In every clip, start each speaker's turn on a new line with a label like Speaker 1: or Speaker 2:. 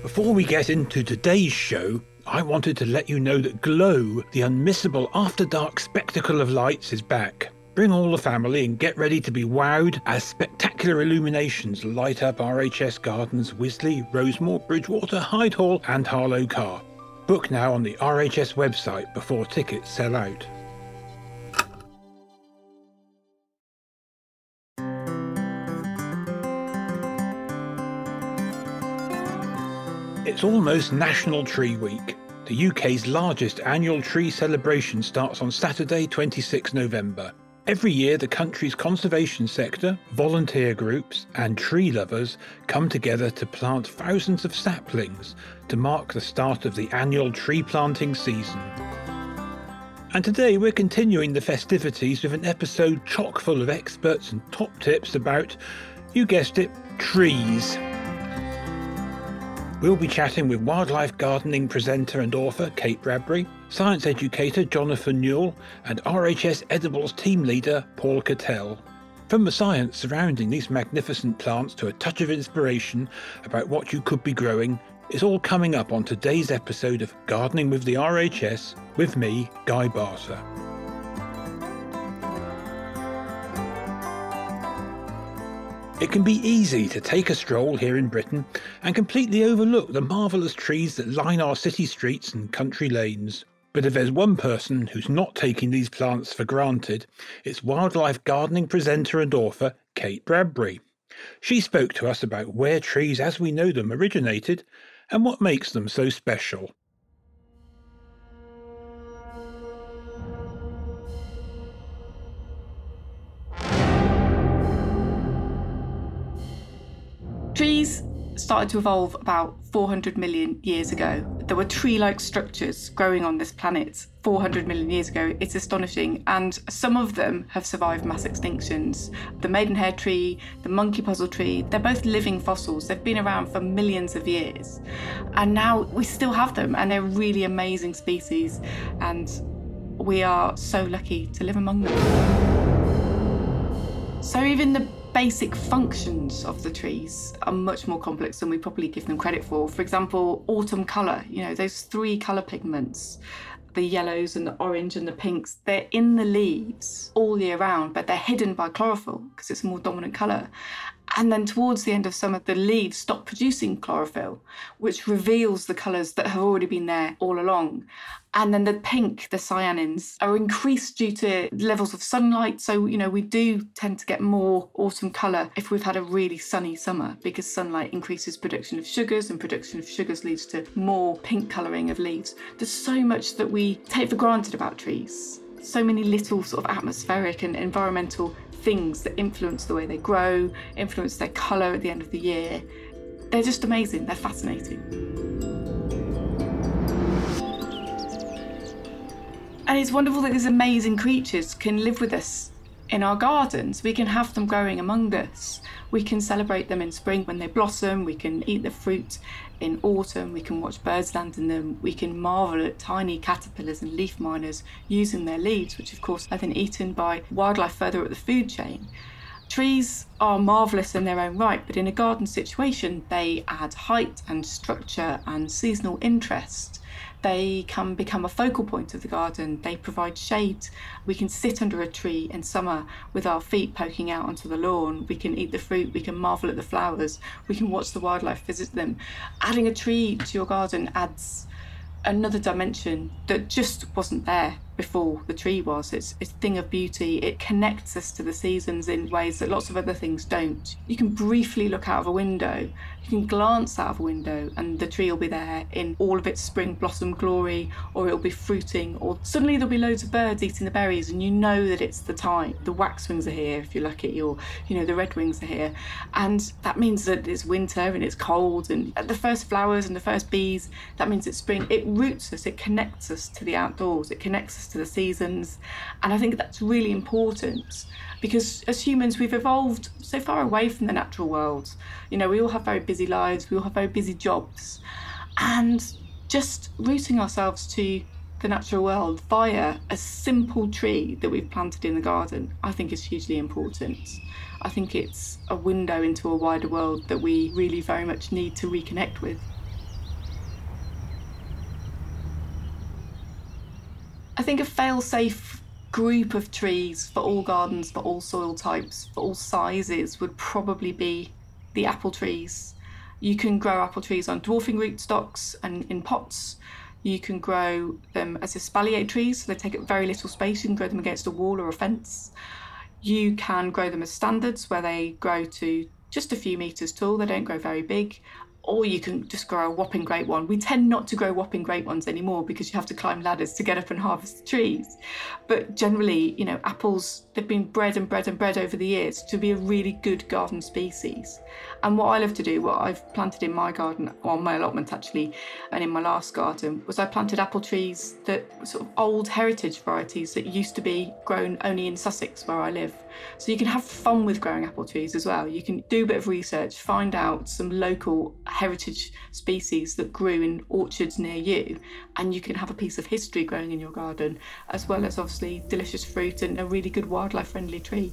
Speaker 1: Before we get into today's show, I wanted to let you know that Glow, the unmissable after-dark spectacle of lights, is back. Bring all the family and get ready to be wowed as spectacular illuminations light up RHS Gardens, Wisley, Rosemore, Bridgewater, Hyde Hall and Harlow Carr. Book now on the RHS website before tickets sell out. It's almost National Tree Week. The UK's largest annual tree celebration starts on Saturday, 26 November. Every year, the country's conservation sector, volunteer groups and tree lovers come together to plant thousands of saplings to mark the start of the annual tree planting season. And today we're continuing the festivities with an episode chock full of experts and top tips about, you guessed it, trees. We'll be chatting with wildlife gardening presenter and author Kate Bradbury, science educator Jonathan Newell, and RHS Edibles team leader Paul Cattell. From the science surrounding these magnificent plants to a touch of inspiration about what you could be growing, it's all coming up on today's episode of Gardening with the RHS with me, Guy Barter. It can be easy to take a stroll here in Britain and completely overlook the marvellous trees that line our city streets and country lanes. But if there's one person who's not taking these plants for granted, it's wildlife gardening presenter and author Kate Bradbury. She spoke to us about where trees as we know them originated and what makes them so special.
Speaker 2: Trees started to evolve about 400 million years ago. There were tree-like structures growing on this planet 400 million years ago. It's astonishing, and some of them have survived mass extinctions. The maidenhair tree, the monkey puzzle tree, they're both living fossils. They've been around for millions of years, and now we still have them, and they're really amazing species, and we are so lucky to live among them. So even the basic functions of the trees are much more complex than we probably give them credit for. For example, autumn colour, those three colour pigments, the yellows and the orange and the pinks, they're in the leaves all year round, but they're hidden by chlorophyll because it's a more dominant colour. And then towards the end of summer, the leaves stop producing chlorophyll, which reveals the colours that have already been there all along. And then the pink, the cyanins, are increased due to levels of sunlight. So, we do tend to get more autumn colour if we've had a really sunny summer, because sunlight increases production of sugars, and production of sugars leads to more pink colouring of leaves. There's so much that we take for granted about trees. So many little sort of atmospheric and environmental things that influence the way they grow, influence their colour at the end of the year. They're just amazing, they're fascinating. And it's wonderful that these amazing creatures can live with us in our gardens. We can have them growing among us. We can celebrate them in spring when they blossom. We can eat the fruit in autumn. We can watch birds land in them. We can marvel at tiny caterpillars and leaf miners using their leaves, which of course are then eaten by wildlife further up the food chain. Trees are marvellous in their own right, but in a garden situation, they add height and structure and seasonal interest. They can become a focal point of the garden. They provide shade. We can sit under a tree in summer with our feet poking out onto the lawn. We can eat the fruit. We can marvel at the flowers. We can watch the wildlife visit them. Adding a tree to your garden adds another dimension that just wasn't there before the tree was. It's a thing of beauty. It connects us to the seasons in ways that lots of other things don't. You can briefly look out of a window, you can glance out of a window and the tree will be there in all of its spring blossom glory, or it'll be fruiting, or suddenly there'll be loads of birds eating the berries and you know that it's the time. The waxwings are here if you're lucky, or the redwings are here, and that means that it's winter and it's cold, and at the first flowers and the first bees, that means it's spring. It roots us, it connects us to the outdoors, it connects us to the seasons, and I think that's really important because as humans we've evolved so far away from the natural world. We all have very busy lives, we all have very busy jobs, and just rooting ourselves to the natural world via a simple tree that we've planted in the garden, I think is hugely important. I think it's a window into a wider world that we really very much need to reconnect with. think a fail-safe group of trees for all gardens, for all soil types, for all sizes would probably be the apple trees. You can grow apple trees on dwarfing rootstocks and in pots. You can grow them as espalier trees, so they take up very little space. You can grow them against a wall or a fence. You can grow them as standards, where they grow to just a few metres tall. They don't grow very big. Or you can just grow a whopping great one. We tend not to grow whopping great ones anymore because you have to climb ladders to get up and harvest the trees. But generally, apples, they've been bred over the years to be a really good garden species. And what I love to do, what I've planted in my garden, or my allotment actually, and in my last garden, was I planted apple trees that were sort of old heritage varieties that used to be grown only in Sussex, where I live. So you can have fun with growing apple trees as well. You can do a bit of research, find out some local heritage species that grew in orchards near you, and you can have a piece of history growing in your garden, as well as obviously delicious fruit and a really good wildlife friendly tree.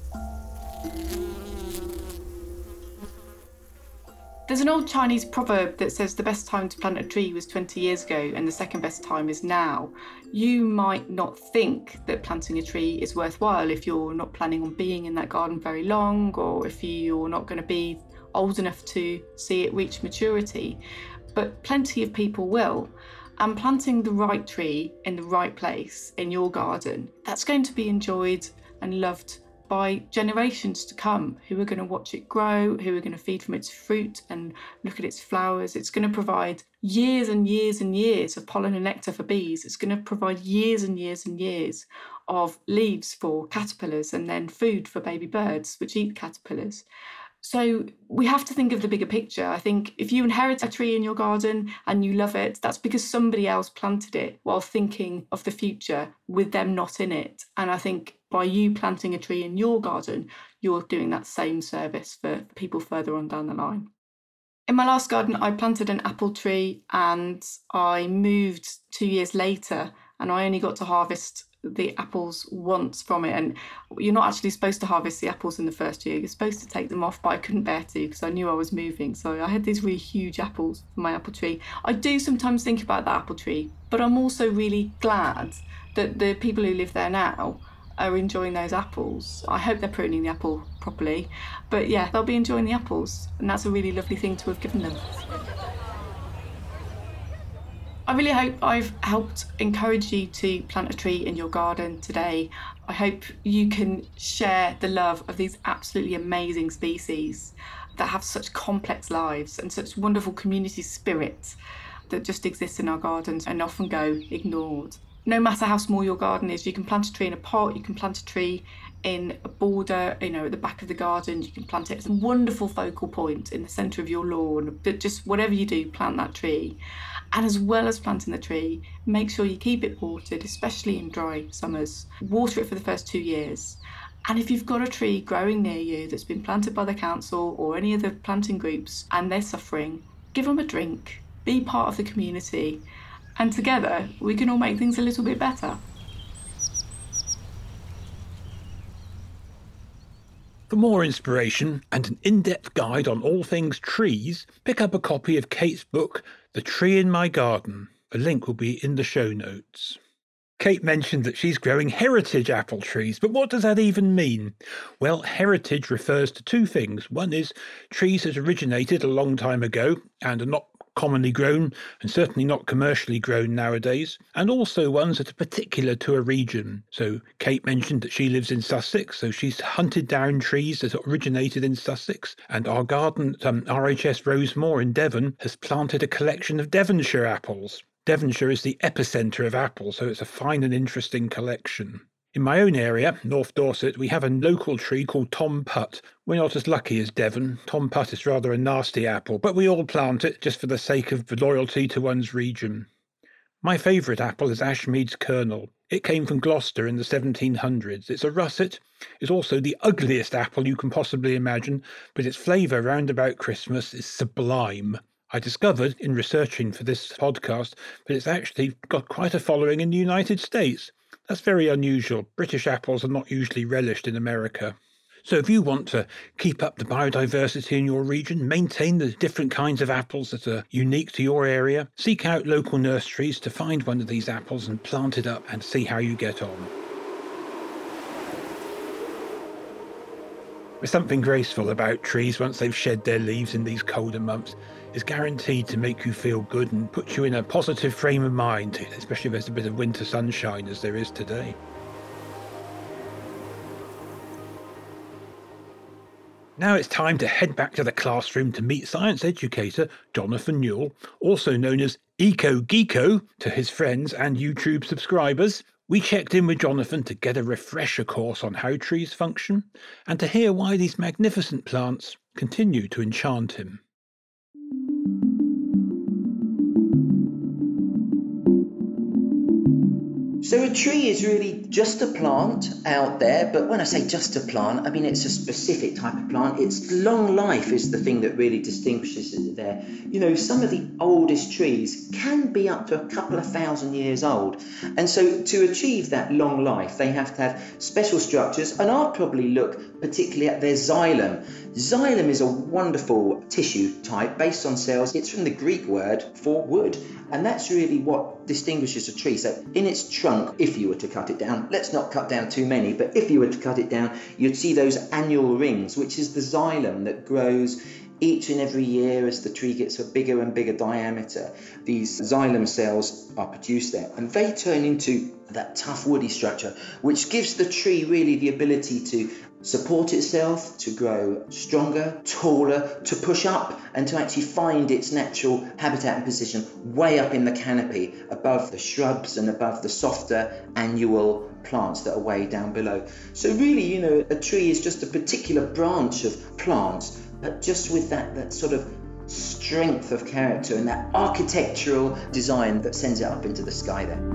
Speaker 2: There's an old Chinese proverb that says the best time to plant a tree was 20 years ago and the second best time is now. You might not think that planting a tree is worthwhile if you're not planning on being in that garden very long, or if you're not going to be old enough to see it reach maturity, but plenty of people will. And planting the right tree in the right place in your garden, that's going to be enjoyed and loved by generations to come, who are going to watch it grow, who are going to feed from its fruit and look at its flowers. It's going to provide years and years and years of pollen and nectar for bees. It's going to provide years and years and years of leaves for caterpillars, and then food for baby birds, which eat caterpillars. So we have to think of the bigger picture. I think if you inherit a tree in your garden and you love it, that's because somebody else planted it while thinking of the future with them not in it. And I think by you planting a tree in your garden, you're doing that same service for people further on down the line. In my last garden, I planted an apple tree and I moved 2 years later, and I only got to harvest the apples once from it. And you're not actually supposed to harvest the apples in the first year. You're supposed to take them off, but I couldn't bear to because I knew I was moving. So I had these really huge apples from my apple tree. I do sometimes think about that apple tree, but I'm also really glad that the people who live there now are enjoying those apples. I hope they're pruning the apple properly, but yeah, they'll be enjoying the apples, and that's a really lovely thing to have given them. I really hope I've helped encourage you to plant a tree in your garden today. I hope you can share the love of these absolutely amazing species that have such complex lives and such wonderful community spirit that just exists in our gardens and often go ignored. No matter how small your garden is, you can plant a tree in a pot, you can plant a tree in a border, at the back of the garden, you can plant it as a wonderful focal point in the centre of your lawn. But just whatever you do, plant that tree. And as well as planting the tree, make sure you keep it watered, especially in dry summers. Water it for the first 2 years. And if you've got a tree growing near you that's been planted by the council or any other planting groups and they're suffering, give them a drink, be part of the community. And together, we can all make things a little bit better.
Speaker 1: For more inspiration and an in-depth guide on all things trees, pick up a copy of Kate's book, The Tree in My Garden. A link will be in the show notes. Kate mentioned that she's growing heritage apple trees, but what does that even mean? Well, heritage refers to two things. One is trees that originated a long time ago and are not commonly grown and certainly not commercially grown nowadays, and also ones that are particular to a region. So Kate mentioned that she lives in Sussex, so she's hunted down trees that originated in Sussex, and our garden at RHS Rosemoor in Devon has planted a collection of Devonshire apples. Devonshire is the epicentre of apples, so it's a fine and interesting collection. In my own area, North Dorset, we have a local tree called Tom Putt. We're not as lucky as Devon. Tom Putt is rather a nasty apple, but we all plant it just for the sake of loyalty to one's region. My favourite apple is Ashmead's Kernel. It came from Gloucester in the 1700s. It's a russet. It's also the ugliest apple you can possibly imagine, but its flavour round about Christmas is sublime. I discovered in researching for this podcast that it's actually got quite a following in the United States. That's very unusual. British apples are not usually relished in America. So if you want to keep up the biodiversity in your region, maintain the different kinds of apples that are unique to your area, seek out local nurseries to find one of these apples and plant it up and see how you get on. There's something graceful about trees once they've shed their leaves in these colder months. It's guaranteed to make you feel good and put you in a positive frame of mind, especially if there's a bit of winter sunshine as there is today. Now it's time to head back to the classroom to meet science educator Jonathan Newell, also known as Eco Geeko to his friends and YouTube subscribers. We checked in with Jonathan to get a refresher course on how trees function and to hear why these magnificent plants continue to enchant him.
Speaker 3: So a tree is really just a plant out there, but when I say just a plant, I mean it's a specific type of plant. Its long life is the thing that really distinguishes it there. You know, some of the oldest trees can be up to a couple of thousand years old. And so to achieve that long life, they have to have special structures, and I'll probably look particularly at their xylem. Xylem is a wonderful tissue type based on cells. It's from the Greek word for wood, and that's really what distinguishes a tree. So in its trunk, if you were to cut it down, let's not cut down too many, but if you were to cut it down, you'd see those annual rings, which is the xylem that grows each and every year as the tree gets a bigger and bigger diameter. These xylem cells are produced there, and they turn into that tough woody structure, which gives the tree really the ability to support itself, to grow stronger, taller, to push up, and to actually find its natural habitat and position way up in the canopy above the shrubs and above the softer annual plants that are way down below. So really, you know, a tree is just a particular branch of plants, but just with that sort of strength of character and that architectural design that sends it up into the sky there.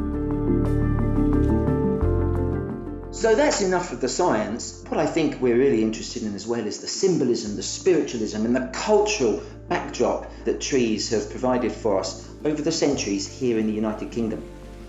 Speaker 3: So that's enough of the science. What I think we're really interested in as well is the symbolism, the spiritualism, and the cultural backdrop that trees have provided for us over the centuries here in the United Kingdom.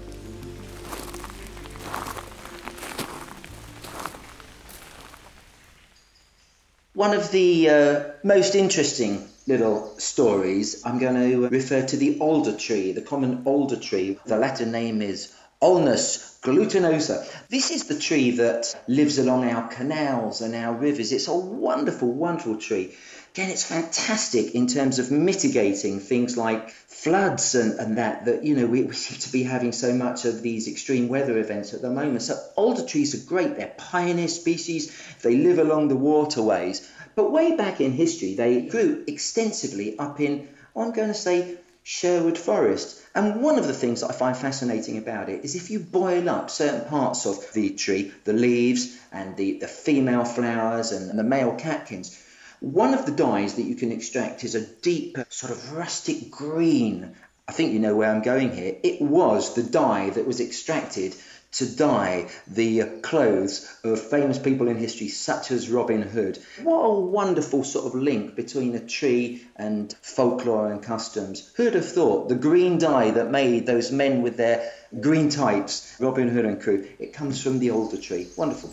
Speaker 3: One of the most interesting little stories, I'm going to refer to the alder tree, the common alder tree. The Latin name is Ulmus glutinosa. This is the tree that lives along our canals and our rivers. It's a wonderful, wonderful tree. Again, it's fantastic in terms of mitigating things like floods and that you know, we seem to be having so much of these extreme weather events at the moment. So alder trees are great. They're pioneer species. They live along the waterways. But way back in history, they grew extensively up in, I'm going to say, Sherwood Forest. And one of the things that I find fascinating about it is if you boil up certain parts of the tree, the leaves and the female flowers and the male catkins, one of the dyes that you can extract is a deep sort of rustic green. I think you know where I'm going here. It was the dye that was extracted to dye the clothes of famous people in history such as Robin Hood. What a wonderful sort of link between a tree and folklore and customs. Who'd have thought the green dye that made those men with their green tights, Robin Hood and crew, it comes from the alder tree. Wonderful.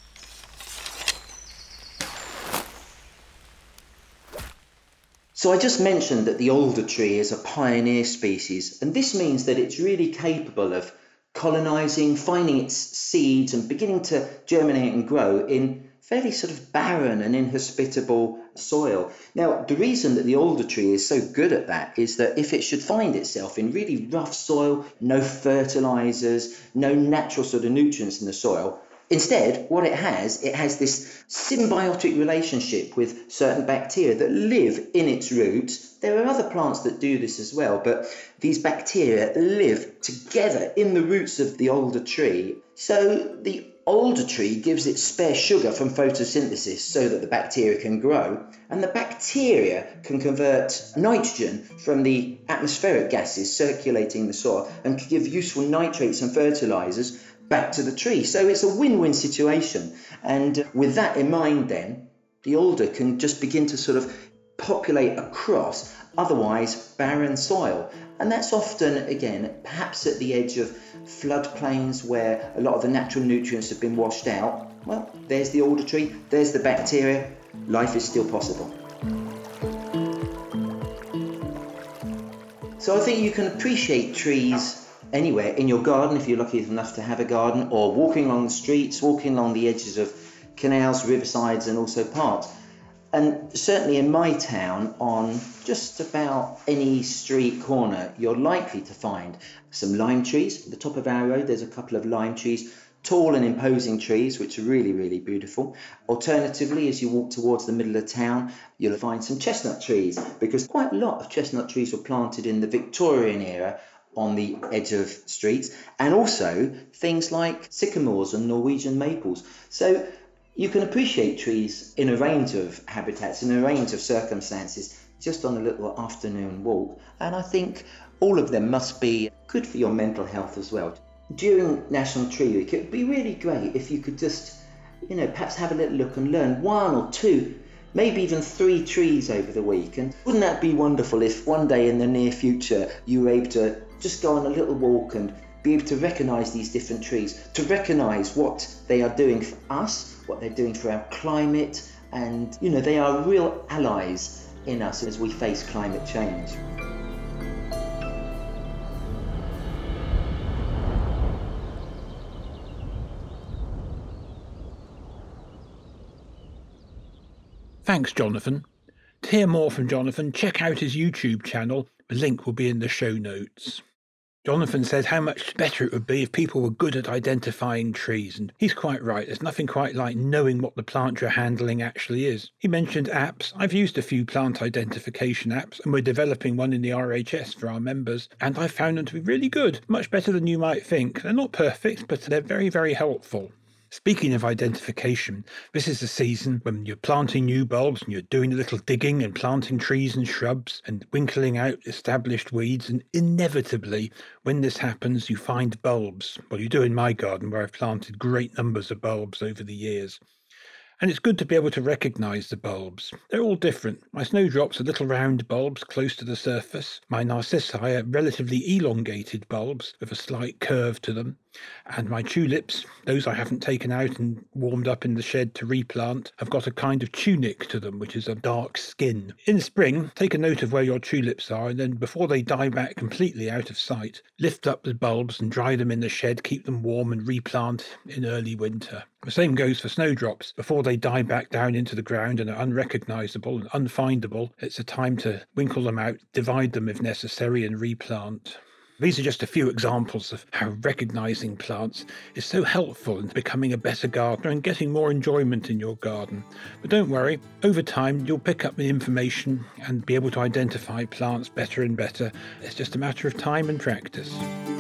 Speaker 3: So I just mentioned that the alder tree is a pioneer species, and this means that it's really capable of colonizing, finding its seeds and beginning to germinate and grow in fairly sort of barren and inhospitable soil. Now, the reason that the alder tree is so good at that is that if it should find itself in really rough soil, no fertilizers, no natural sort of nutrients in the soil, instead, what it has this symbiotic relationship with certain bacteria that live in its roots. There are other plants that do this as well, but these bacteria live together in the roots of the alder tree. So the alder tree gives it spare sugar from photosynthesis so that the bacteria can grow, and the bacteria can convert nitrogen from the atmospheric gases circulating the soil and can give useful nitrates and fertilizers back to the tree. So it's a win-win situation. And with that in mind, then the alder can just begin to sort of populate across otherwise barren soil. And that's often, again, perhaps at the edge of floodplains where a lot of the natural nutrients have been washed out. well, there's the alder tree, there's the bacteria, life is still possible. So I think you can appreciate trees anywhere, in your garden if you're lucky enough to have a garden, or walking along the streets, walking along the edges of canals, riversides and also parks. And certainly in my town, on just about any street corner, you're likely to find some lime trees. At the top of our road, there's a couple of lime trees, tall and imposing trees, which are really, really beautiful. Alternatively, as you walk towards the middle of town, you'll find some chestnut trees, because quite a lot of chestnut trees were planted in the Victorian era on the edge of streets, and also things like sycamores and Norwegian maples. So you can appreciate trees in a range of habitats, in a range of circumstances, just on a little afternoon walk. And I think all of them must be good for your mental health as well. During National Tree Week, it would be really great if you could just, perhaps have a little look and learn 1 or 2, maybe even 3 trees over the week. And wouldn't that be wonderful if one day in the near future you were able to just go on a little walk and be able to recognise these different trees, to recognise what they are doing for us, what they're doing for our climate, and they are real allies in us as we face climate change.
Speaker 1: Thanks, Jonathan. To hear more from Jonathan, check out his YouTube channel. The link will be in the show notes. Jonathan said how much better it would be if people were good at identifying trees, and he's quite right. There's nothing quite like knowing what the plant you're handling actually is. He mentioned apps. I've used a few plant identification apps, and we're developing one in the RHS for our members, and I found them to be really good, much better than you might think. They're not perfect, but they're very, very helpful. Speaking of identification, this is the season when you're planting new bulbs and you're doing a little digging and planting trees and shrubs and winkling out established weeds, and inevitably, when this happens, you find bulbs. Well, you do in my garden, where I've planted great numbers of bulbs over the years. And it's good to be able to recognise the bulbs. They're all different. My snowdrops are little round bulbs close to the surface. My narcissi are relatively elongated bulbs with a slight curve to them. And my tulips, those I haven't taken out and warmed up in the shed to replant, have got a kind of tunic to them, which is a dark skin. In spring, take a note of where your tulips are, and then before they die back completely out of sight, lift up the bulbs and dry them in the shed, keep them warm and replant in early winter. The same goes for snowdrops. Before they die back down into the ground and are unrecognisable and unfindable, it's a time to winkle them out, divide them if necessary, and replant. These are just a few examples of how recognising plants is so helpful in becoming a better gardener and getting more enjoyment in your garden. But don't worry, over time you'll pick up the information and be able to identify plants better and better. It's just a matter of time and practice.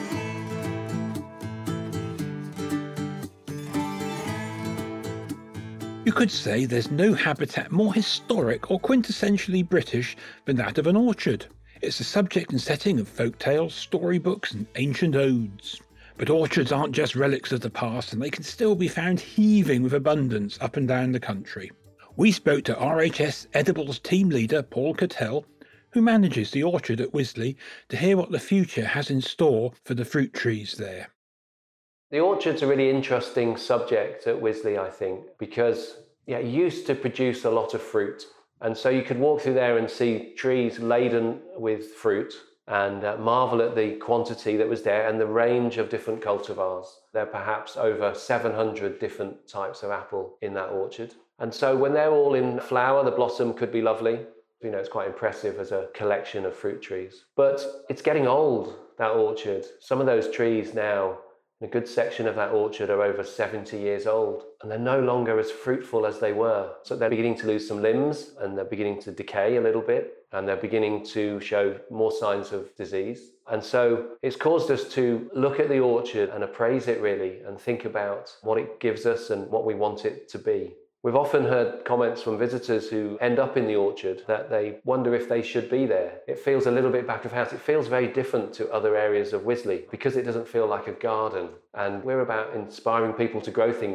Speaker 1: You could say there's no habitat more historic or quintessentially British than that of an orchard. It's the subject and setting of folk tales, storybooks and ancient odes. But orchards aren't just relics of the past, and they can still be found heaving with abundance up and down the country. We spoke to RHS Edibles team leader Paul Cattell, who manages the orchard at Wisley, to hear what the future has in store for the fruit trees there.
Speaker 4: The orchard's a really interesting subject at Wisley, I think, because it used to produce a lot of fruit. And so you could walk through there and see trees laden with fruit and marvel at the quantity that was there and the range of different cultivars. There are perhaps over 700 different types of apple in that orchard. And so when they're all in flower, the blossom could be lovely. It's quite impressive as a collection of fruit trees. But it's getting old, that orchard. Some of those trees now, a good section of that orchard, are over 70 years old, and they're no longer as fruitful as they were. So they're beginning to lose some limbs, and they're beginning to decay a little bit, and they're beginning to show more signs of disease. And so it's caused us to look at the orchard and appraise it really, and think about what it gives us and what we want it to be. We've often heard comments from visitors who end up in the orchard that they wonder if they should be there. It feels a little bit back of house. It feels very different to other areas of Wisley because it doesn't feel like a garden. And we're about inspiring people to grow things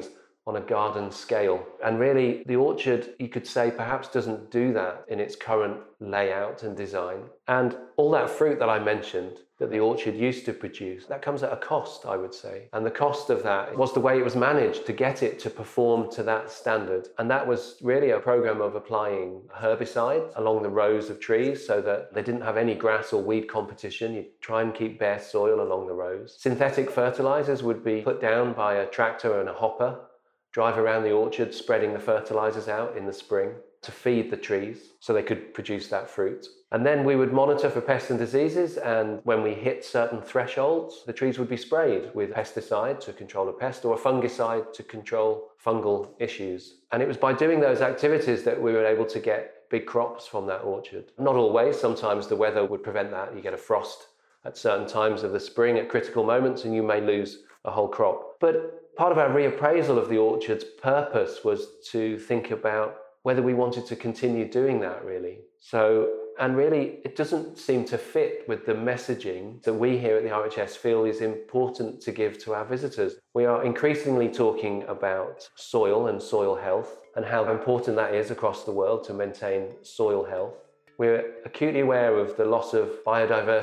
Speaker 4: on a garden scale. And really, the orchard, you could say, perhaps doesn't do that in its current layout and design. And all that fruit that I mentioned that the orchard used to produce, that comes at a cost, I would say. And the cost of that was the way it was managed to get it to perform to that standard. And that was really a program of applying herbicides along the rows of trees so that they didn't have any grass or weed competition. You'd try and keep bare soil along the rows. Synthetic fertilizers would be put down by a tractor and a hopper, drive around the orchard spreading the fertilizers out in the spring to feed the trees so they could produce that fruit. And then we would monitor for pests and diseases, and when we hit certain thresholds, the trees would be sprayed with pesticide to control a pest or a fungicide to control fungal issues. And it was by doing those activities that we were able to get big crops from that orchard. Not always, sometimes the weather would prevent that. You get a frost at certain times of the spring at critical moments and you may lose a whole crop. But part of our reappraisal of the orchard's purpose was to think about whether we wanted to continue doing that, really. And really, it doesn't seem to fit with the messaging that we here at the RHS feel is important to give to our visitors. We are increasingly talking about soil and soil health and how important that is across the world to maintain soil health. We're acutely aware of the loss of biodiversity